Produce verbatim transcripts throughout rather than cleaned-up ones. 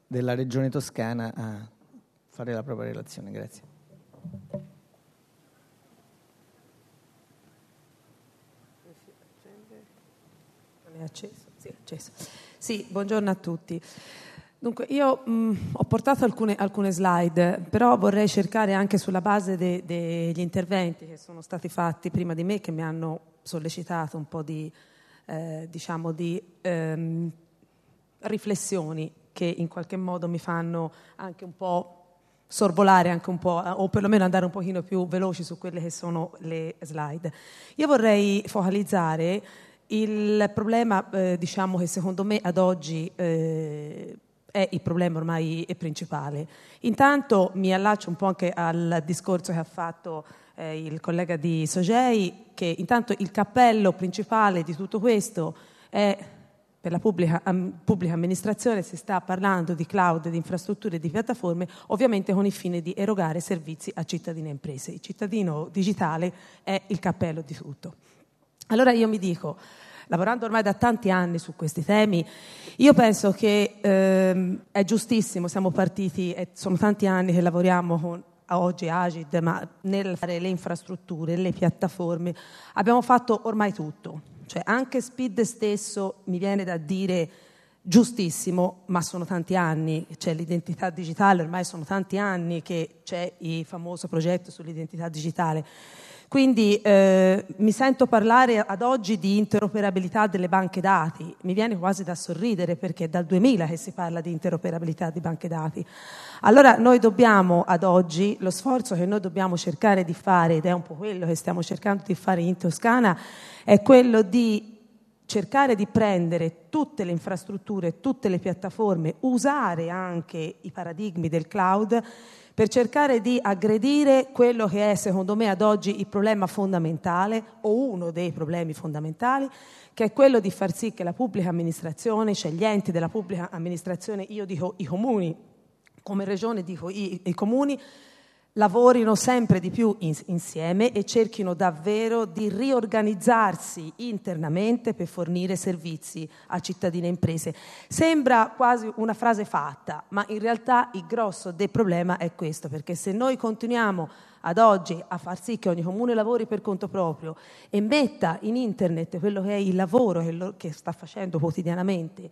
della Regione Toscana a fare la propria relazione. Grazie. Non è acceso? Sì, acceso. Sì, buongiorno a tutti. Dunque, io mh, ho portato alcune, alcune slide, però vorrei cercare anche sulla base de, degli interventi che sono stati fatti prima di me, che mi hanno sollecitato un po' di, eh, diciamo, di ehm, riflessioni che in qualche modo mi fanno anche un po' sorvolare, anche un po', o perlomeno andare un pochino più veloci su quelle che sono le slide. Io vorrei focalizzare il problema, eh, diciamo, che secondo me ad oggi eh, è il problema ormai principale. Intanto mi allaccio un po' anche al discorso che ha fatto eh, il collega di Sogei, che intanto il cappello principale di tutto questo è per la pubblica, am, pubblica amministrazione. Si sta parlando di cloud, di infrastrutture e di piattaforme, ovviamente con il fine di erogare servizi a cittadini e imprese. Il cittadino digitale è il cappello di tutto. Allora io mi dico, lavorando ormai da tanti anni su questi temi, io penso che ehm, è giustissimo, siamo partiti, e sono tanti anni che lavoriamo con oggi Agid, ma nel fare le infrastrutture, le piattaforme, abbiamo fatto ormai tutto. Cioè anche Speed stesso mi viene da dire giustissimo, ma sono tanti anni, c'è l'identità digitale, ormai sono tanti anni che c'è il famoso progetto sull'identità digitale. Quindi eh, mi sento parlare ad oggi di interoperabilità delle banche dati, mi viene quasi da sorridere perché è dal duemila che si parla di interoperabilità di banche dati. Allora noi dobbiamo ad oggi, lo sforzo che noi dobbiamo cercare di fare, ed è un po' quello che stiamo cercando di fare in Toscana, è quello di cercare di prendere tutte le infrastrutture, tutte le piattaforme, usare anche i paradigmi del cloud per cercare di aggredire quello che è, secondo me, ad oggi il problema fondamentale, o uno dei problemi fondamentali, che è quello di far sì che la pubblica amministrazione, cioè gli enti della pubblica amministrazione, io dico i comuni, come regione dico i, i comuni, lavorino sempre di più in, insieme e cerchino davvero di riorganizzarsi internamente per fornire servizi a cittadini e imprese. Sembra quasi una frase fatta, ma in realtà il grosso del problema è questo, perché se noi continuiamo ad oggi a far sì che ogni comune lavori per conto proprio e metta in internet quello che è il lavoro che, lo, che sta facendo quotidianamente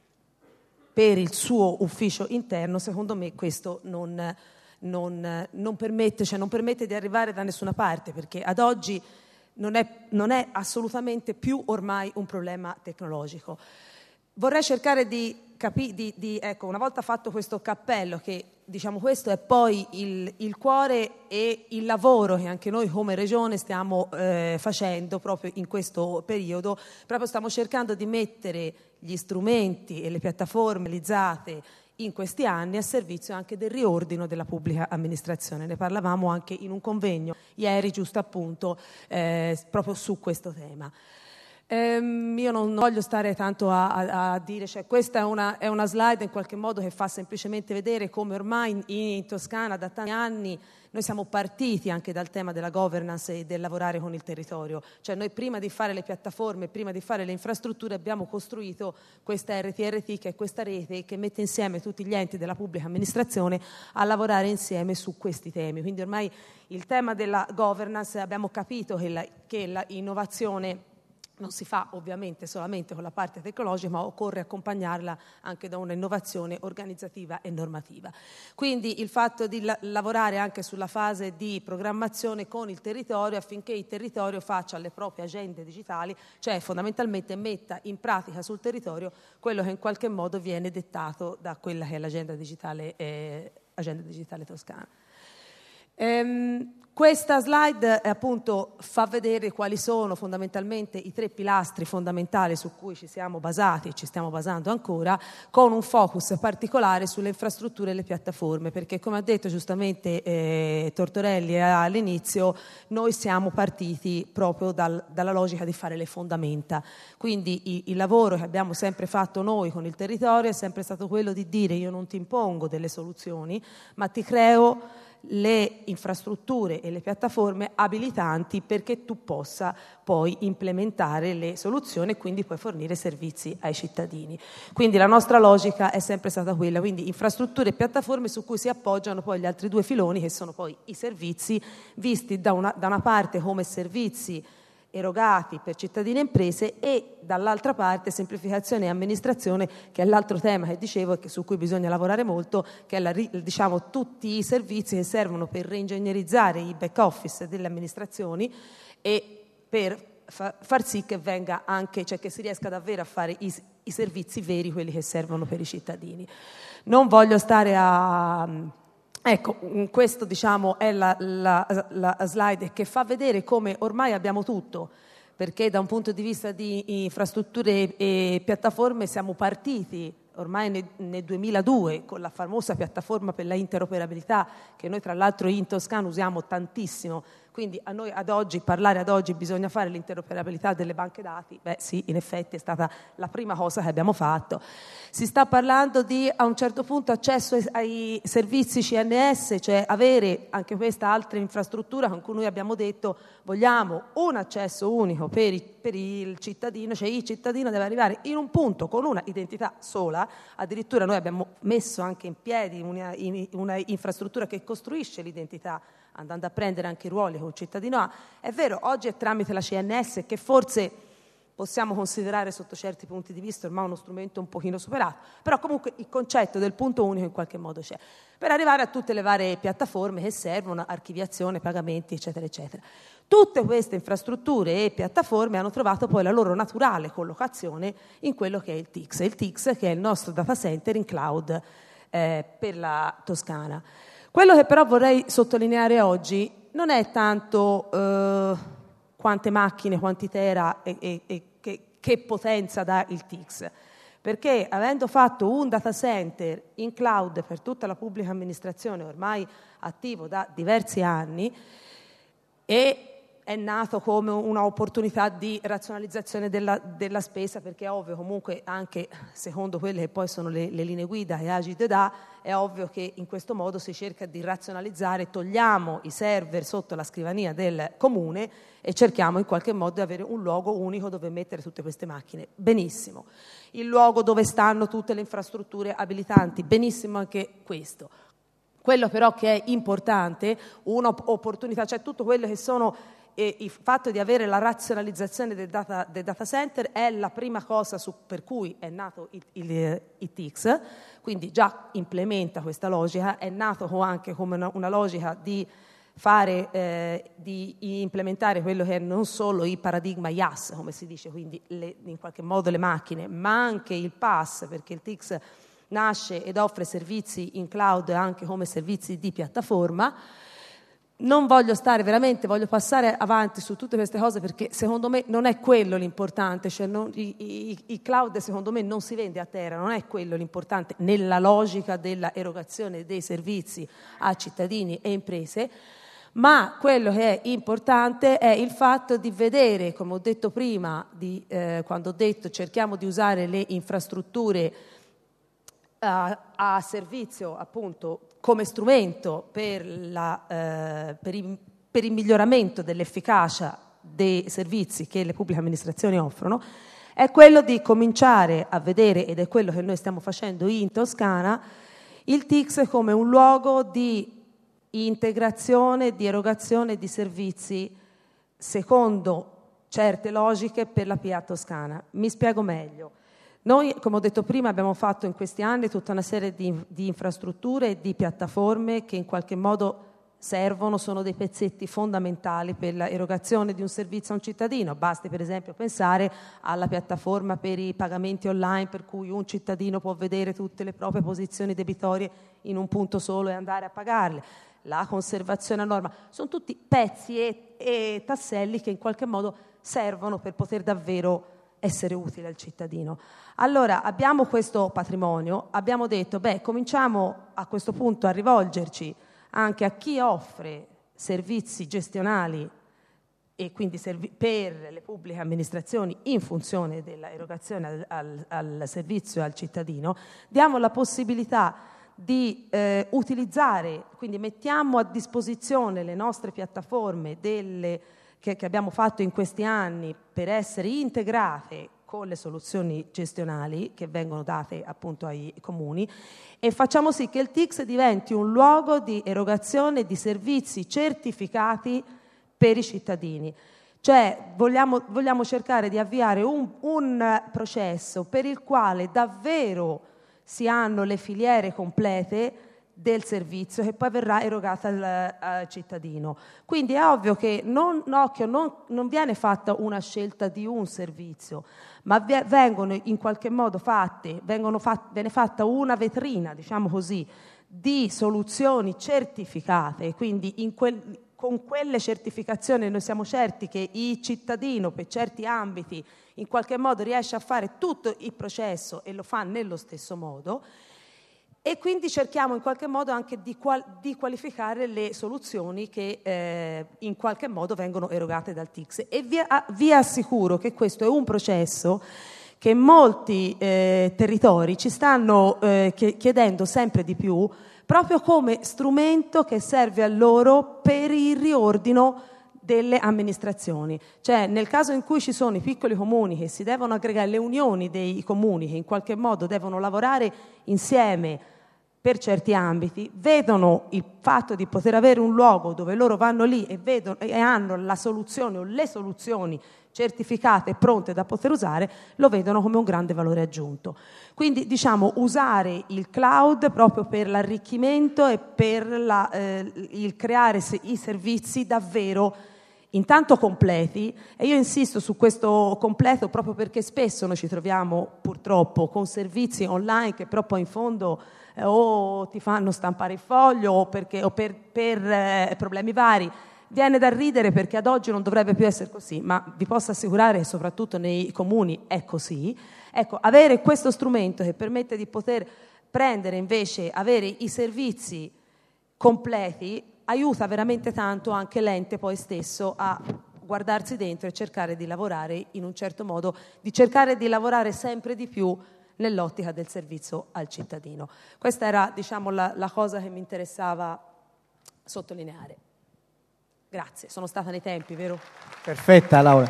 per il suo ufficio interno, secondo me questo non Non, non, permette, cioè non permette di arrivare da nessuna parte, perché ad oggi non è, non è assolutamente più ormai un problema tecnologico. Vorrei cercare di capire, di, di, ecco, una volta fatto questo cappello, che diciamo questo è poi il, il cuore e il lavoro che anche noi come regione stiamo eh, facendo proprio in questo periodo, proprio stiamo cercando di mettere gli strumenti e le piattaforme realizzate in questi anni a servizio anche del riordino della pubblica amministrazione. Ne parlavamo anche in un convegno ieri, giusto appunto, eh, proprio su questo tema. Ehm, io non voglio stare tanto a, a, a dire, cioè questa è una, è una slide in qualche modo che fa semplicemente vedere come ormai in, in Toscana da tanti anni noi siamo partiti anche dal tema della governance e del lavorare con il territorio. Cioè noi prima di fare le piattaforme, prima di fare le infrastrutture abbiamo costruito questa R T R T, che è questa rete che mette insieme tutti gli enti della pubblica amministrazione a lavorare insieme su questi temi. Quindi ormai il tema della governance abbiamo capito che la, che la innovazione non si fa ovviamente solamente con la parte tecnologica, ma occorre accompagnarla anche da una innovazione organizzativa e normativa. Quindi il fatto di la- lavorare anche sulla fase di programmazione con il territorio affinché il territorio faccia le proprie agende digitali, cioè fondamentalmente metta in pratica sul territorio quello che in qualche modo viene dettato da quella che è l'agenda digitale, eh, agenda digitale toscana. Ehm, questa slide eh, appunto fa vedere quali sono fondamentalmente i tre pilastri fondamentali su cui ci siamo basati e ci stiamo basando ancora, con un focus particolare sulle infrastrutture e le piattaforme, perché come ha detto giustamente eh, Tortorelli all'inizio, noi siamo partiti proprio dal, dalla logica di fare le fondamenta. Quindi i, il lavoro che abbiamo sempre fatto noi con il territorio è sempre stato quello di dire: io non ti impongo delle soluzioni, ma ti creo le infrastrutture e le piattaforme abilitanti perché tu possa poi implementare le soluzioni e quindi puoi fornire servizi ai cittadini. Quindi la nostra logica è sempre stata quella, quindi infrastrutture e piattaforme su cui si appoggiano poi gli altri due filoni che sono poi i servizi, visti da una, da una parte come servizi erogati per cittadini e imprese e dall'altra parte semplificazione e amministrazione, che è l'altro tema che dicevo e che su cui bisogna lavorare molto, che è la, diciamo, tutti i servizi che servono per reingegnerizzare i back office delle amministrazioni e per fa, far sì che venga anche, cioè che si riesca davvero a fare i, i servizi veri, quelli che servono per i cittadini. Non voglio stare a... Ecco, questo diciamo è la, la, la slide che fa vedere come ormai abbiamo tutto, perché da un punto di vista di infrastrutture e piattaforme siamo partiti ormai nel, nel duemiladue con la famosa piattaforma per la interoperabilità che noi tra l'altro in Toscana usiamo tantissimo. Quindi a noi ad oggi, parlare ad oggi, bisogna fare l'interoperabilità delle banche dati. Beh sì, in effetti è stata la prima cosa che abbiamo fatto. Si sta parlando di, a un certo punto, accesso ai, ai servizi C N S, cioè avere anche questa altra infrastruttura con cui noi abbiamo detto vogliamo un accesso unico per, i, per il cittadino, cioè il cittadino deve arrivare in un punto con una identità sola. Addirittura noi abbiamo messo anche in piedi una, una infrastruttura che costruisce l'identità, andando a prendere anche i ruoli che un cittadino ha. È vero, oggi è tramite la C N S che forse possiamo considerare sotto certi punti di vista ormai uno strumento un pochino superato, però comunque il concetto del punto unico in qualche modo c'è, per arrivare a tutte le varie piattaforme che servono, archiviazione, pagamenti, eccetera, eccetera. Tutte queste infrastrutture e piattaforme hanno trovato poi la loro naturale collocazione in quello che è il T I C S, il T I C S che è il nostro data center in cloud eh, per la Toscana. Quello che però vorrei sottolineare oggi non è tanto eh, quante macchine, quanti tera e, e, e che, che potenza dà il T I C S, perché avendo fatto un data center in cloud per tutta la pubblica amministrazione ormai attivo da diversi anni e è nato come un'opportunità di razionalizzazione della, della spesa, perché è ovvio comunque anche secondo quelle che poi sono le, le linee guida che Agid dà, è ovvio che in questo modo si cerca di razionalizzare, togliamo i server sotto la scrivania del comune e cerchiamo in qualche modo di avere un luogo unico dove mettere tutte queste macchine. Benissimo. Il luogo dove stanno tutte le infrastrutture abilitanti, benissimo anche questo. Quello però che è importante, un'opportunità, cioè tutto quello che sono e il fatto di avere la razionalizzazione del data, del data center è la prima cosa su, per cui è nato il, il, il T I C S, quindi già implementa questa logica, è nato anche come una, una logica di fare, eh, di implementare quello che è non solo il paradigma I A S, come si dice, quindi le, in qualche modo le macchine, ma anche il P A S, perché il T I C S nasce ed offre servizi in cloud anche come servizi di piattaforma. Non voglio stare veramente, voglio passare avanti su tutte queste cose perché secondo me non è quello l'importante, cioè non, i, i, i cloud secondo me non si vende a terra, non è quello l'importante nella logica della erogazione dei servizi a cittadini e imprese, ma quello che è importante è il fatto di vedere, come ho detto prima, di, eh, quando ho detto cerchiamo di usare le infrastrutture a, a servizio appunto come strumento per, la, eh, per, il, per il miglioramento dell'efficacia dei servizi che le pubbliche amministrazioni offrono, è quello di cominciare a vedere, ed è quello che noi stiamo facendo in Toscana, il T I C S come un luogo di integrazione, di erogazione di servizi secondo certe logiche per la P A toscana. Mi spiego meglio. Noi, come ho detto prima, abbiamo fatto in questi anni tutta una serie di, di infrastrutture e di piattaforme che in qualche modo servono, sono dei pezzetti fondamentali per l'erogazione di un servizio a un cittadino. Basti per esempio pensare alla piattaforma per i pagamenti online, per cui un cittadino può vedere tutte le proprie posizioni debitorie in un punto solo e andare a pagarle. La conservazione a norma, sono tutti pezzi e, e tasselli che in qualche modo servono per poter davvero essere utile al cittadino. Allora abbiamo questo patrimonio, abbiamo detto beh cominciamo a questo punto a rivolgerci anche a chi offre servizi gestionali e quindi servi- per le pubbliche amministrazioni in funzione della erogazione al, al, al servizio al cittadino, diamo la possibilità di eh, utilizzare, quindi mettiamo a disposizione le nostre piattaforme delle, che, che abbiamo fatto in questi anni per essere integrate con le soluzioni gestionali che vengono date appunto ai comuni, e facciamo sì che il T I C S diventi un luogo di erogazione di servizi certificati per i cittadini. Cioè vogliamo, vogliamo cercare di avviare un, un processo per il quale davvero si hanno le filiere complete del servizio che poi verrà erogata al, al cittadino. Quindi è ovvio che non, occhio, non, non viene fatta una scelta di un servizio, ma vengono in qualche modo fatte, vengono fat, viene fatta una vetrina, diciamo così, di soluzioni certificate, quindi in quel, con quelle certificazioni noi siamo certi che il cittadino per certi ambiti in qualche modo riesce a fare tutto il processo e lo fa nello stesso modo, e quindi cerchiamo in qualche modo anche di, qual- di qualificare le soluzioni che eh, in qualche modo vengono erogate dal T I C S, e vi, a- vi assicuro che questo è un processo che molti eh, territori ci stanno eh, chiedendo sempre di più, proprio come strumento che serve a loro per il riordino delle amministrazioni. Cioè, nel caso in cui ci sono i piccoli comuni che si devono aggregare, le unioni dei comuni che in qualche modo devono lavorare insieme per certi ambiti, vedono il fatto di poter avere un luogo dove loro vanno lì e, vedono, e hanno la soluzione o le soluzioni certificate e pronte da poter usare, lo vedono come un grande valore aggiunto. Quindi diciamo usare il cloud proprio per l'arricchimento e per la, eh, il creare se, i servizi davvero intanto completi, e io insisto su questo completo proprio perché spesso noi ci troviamo purtroppo con servizi online che però poi in fondo eh, o ti fanno stampare il foglio o, perché, o per, per eh, problemi vari. Viene da ridere perché ad oggi non dovrebbe più essere così, ma vi posso assicurare che soprattutto nei comuni è così. Ecco, avere questo strumento che permette di poter prendere invece, avere i servizi completi, aiuta veramente tanto anche l'ente poi stesso a guardarsi dentro e cercare di lavorare in un certo modo, di cercare di lavorare sempre di più nell'ottica del servizio al cittadino. Questa era, diciamo, la, la cosa che mi interessava sottolineare. Grazie, sono stata nei tempi, vero? Perfetta, Laura.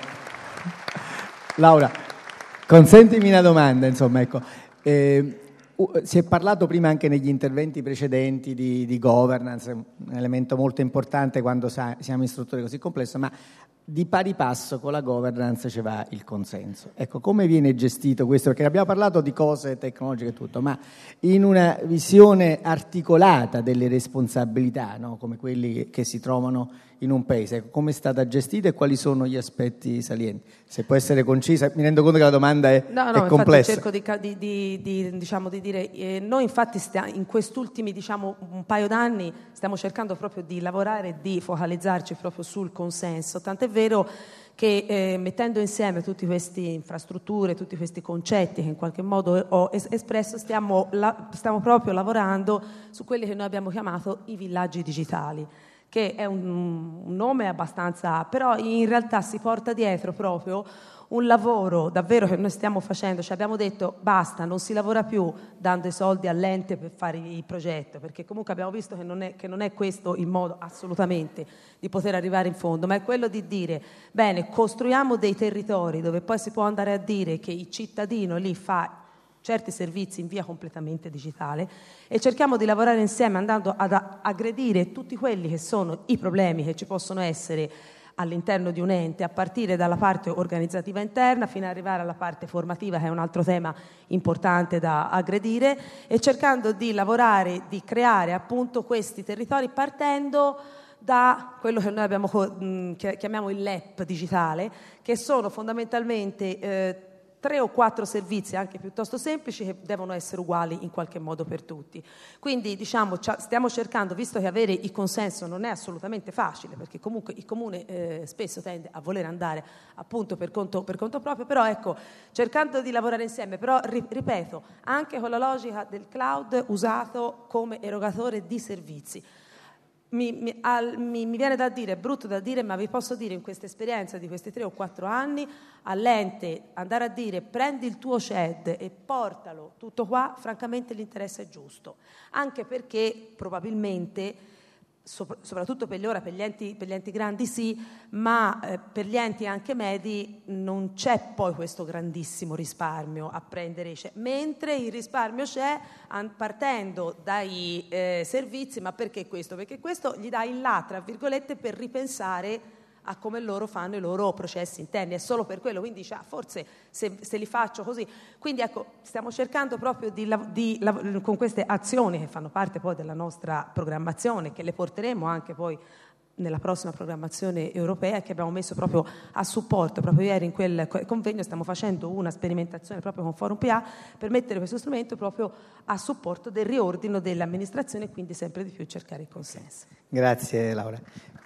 Laura, consentimi una domanda, insomma, ecco. Eh, si è parlato prima anche negli interventi precedenti di, di governance, un elemento molto importante quando sa, siamo in strutture così complesse, ma di pari passo con la governance ci va il consenso. Ecco, come viene gestito questo? Perché abbiamo parlato di cose tecnologiche e tutto, ma in una visione articolata delle responsabilità, no? Come quelli che si trovano in un paese, ecco, come è stata gestita e quali sono gli aspetti salienti? Se può essere concisa, mi rendo conto che la domanda è, no, no, è complessa. Cerco di, di, di, di, diciamo, di dire, eh, noi infatti stiamo, in quest'ultimi diciamo, un paio d'anni stiamo cercando proprio di lavorare e di focalizzarci proprio sul consenso, tant'è vero che eh, mettendo insieme tutte queste infrastrutture, tutti questi concetti che in qualche modo ho es- espresso, stiamo, la, stiamo proprio lavorando su quelli che noi abbiamo chiamato i villaggi digitali, che è un, un nome abbastanza, però in realtà si porta dietro proprio un lavoro davvero che noi stiamo facendo. Cioè abbiamo detto basta, non si lavora più dando i soldi all'ente per fare il progetto, perché comunque abbiamo visto che non è, che non è questo il modo assolutamente di poter arrivare in fondo, ma è quello di dire bene, costruiamo dei territori dove poi si può andare a dire che il cittadino lì fa certi servizi in via completamente digitale, e cerchiamo di lavorare insieme andando ad aggredire tutti quelli che sono i problemi che ci possono essere all'interno di un ente, a partire dalla parte organizzativa interna fino ad arrivare alla parte formativa, che è un altro tema importante da aggredire, e cercando di lavorare, di creare appunto questi territori partendo da quello che noi abbiamo, chiamiamo il L E P digitale, che sono fondamentalmente eh, tre o quattro servizi anche piuttosto semplici che devono essere uguali in qualche modo per tutti. Quindi diciamo stiamo cercando, visto che avere il consenso non è assolutamente facile, perché comunque il comune eh, spesso tende a voler andare appunto per conto, per conto proprio, però ecco, cercando di lavorare insieme, però ri, ripeto, anche con la logica del cloud usato come erogatore di servizi. Mi, mi, al, mi, mi viene da dire, è brutto da dire, ma vi posso dire in questa esperienza di questi tre o quattro anni, all'ente andare a dire prendi il tuo C E D e portalo tutto qua, francamente l'interesse è giusto, anche perché probabilmente soprattutto per gli ora, per gli enti, per gli enti grandi sì, ma eh, per gli enti anche medi non c'è poi questo grandissimo risparmio a prendere, cioè, mentre il risparmio c'è an, partendo dai eh, servizi. Ma perché questo? Perché questo gli dà il là, tra virgolette, per ripensare a come loro fanno i loro processi interni, è solo per quello, quindi dice, ah, forse se, se li faccio così. Quindi ecco, stiamo cercando proprio di, di, con queste azioni che fanno parte poi della nostra programmazione, che le porteremo anche poi nella prossima programmazione europea, che abbiamo messo proprio a supporto. Proprio ieri in quel convegno stiamo facendo una sperimentazione proprio con Forum P A per mettere questo strumento proprio a supporto del riordino dell'amministrazione e quindi sempre di più cercare il consenso. Grazie Laura.